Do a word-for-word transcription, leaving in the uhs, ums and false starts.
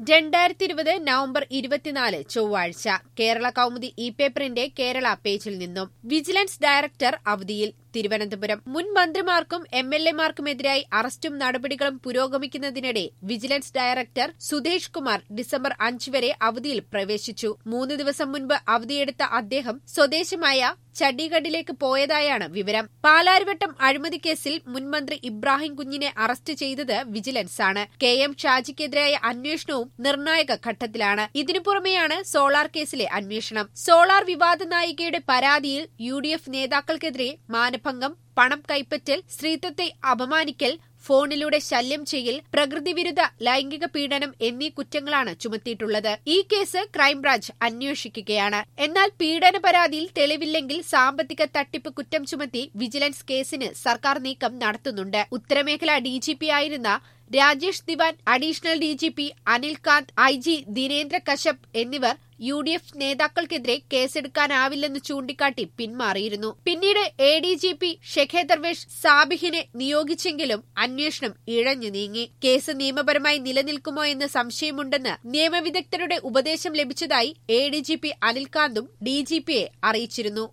രണ്ടായിരത്തി ഇരുപത് നവംബർ ഇരുപത്തിനാല് ചൊവ്വാഴ്ച കേരള കൗമുദി ഇ പേപ്പറിന്റെ കേരള പേജിൽ നിന്നും വിജിലൻസ് ഡയറക്ടർ അവധിയിൽ. തിരുവനന്തപുരം മുൻ മന്ത്രിമാർക്കും എം എൽ എമാർക്കുമെതിരായി അറസ്റ്റും നടപടികളും പുരോഗമിക്കുന്നതിനിടെ vigilance director Sudhesh Kumar December അഞ്ച് വരെ അവധിയിൽ പ്രവേശിച്ചു. മൂന്ന് ദിവസം മുൻപ് അവധിയെടുത്ത അദ്ദേഹം സ്വദേശമായ ചണ്ഡീഗഡിലേക്ക് പോയതായാണ് വിവരം. പാലാരിവട്ടം അഴിമതിക്കേസിൽ മുൻമന്ത്രി ഇബ്രാഹിം കുഞ്ഞിനെ അറസ്റ്റ് ചെയ്തത് വിജിലൻസാണ്. കെ എം ഷാജിക്കെതിരായ അന്വേഷണവും നിർണായക ഘട്ടത്തിലാണ്. ഇതിനു പുറമെയാണ് സോളാർ കേസിലെ അന്വേഷണം. സോളാർ വിവാദ നായികയുടെ പരാതിയിൽ യു ഡി എഫ് നേതാക്കൾക്കെതിരെ മാനഭംഗം, പണം കൈപ്പറ്റൽ, സ്ത്രീത്വത്തെ അപമാനിക്കൽ, ഫോണിലൂടെ ശല്യം ചെയ്യൽ, പ്രകൃതിവിരുദ്ധ ലൈംഗിക പീഡനം എന്നീ കുറ്റങ്ങളാണ് ചുമത്തിയിട്ടുള്ളത്. ഈ കേസ് ക്രൈംബ്രാഞ്ച് അന്വേഷിക്കുകയാണ്. എന്നാൽ പീഡന പരാതിയിൽ തെളിവില്ലെങ്കിൽ സാമ്പത്തിക തട്ടിപ്പ് കുറ്റം ചുമത്തി വിജിലൻസ് കേസിന് സർക്കാർ നീക്കം നടത്തുന്നുണ്ട്. ഉത്തരമേഖല ഡിജിപി ആയിരുന്ന Rajesh Diwan, additional DGP Anilkanth, I G Dinendra Kashyap എന്നിവർ യു ഡി എഫ് നേതാക്കൾക്കെതിരെ കേസെടുക്കാനാവില്ലെന്ന് ചൂണ്ടിക്കാട്ടി പിന്മാറിയിരുന്നു. പിന്നീട് A D G P Sheikh Darvesh സാബിഹിനെ നിയോഗിച്ചെങ്കിലും അന്വേഷണം ഇഴഞ്ഞു നീങ്ങി. കേസ് നിയമപരമായി നിലനിൽക്കുമോ എന്ന് സംശയമുണ്ടെന്ന് നിയമവിദഗ്ധരുടെ ഉപദേശം ലഭിച്ചതായി എ ഡി ജി പി അനിൽകാന്തും ഡി ജി പിയെ അറിയിച്ചിരുന്നു.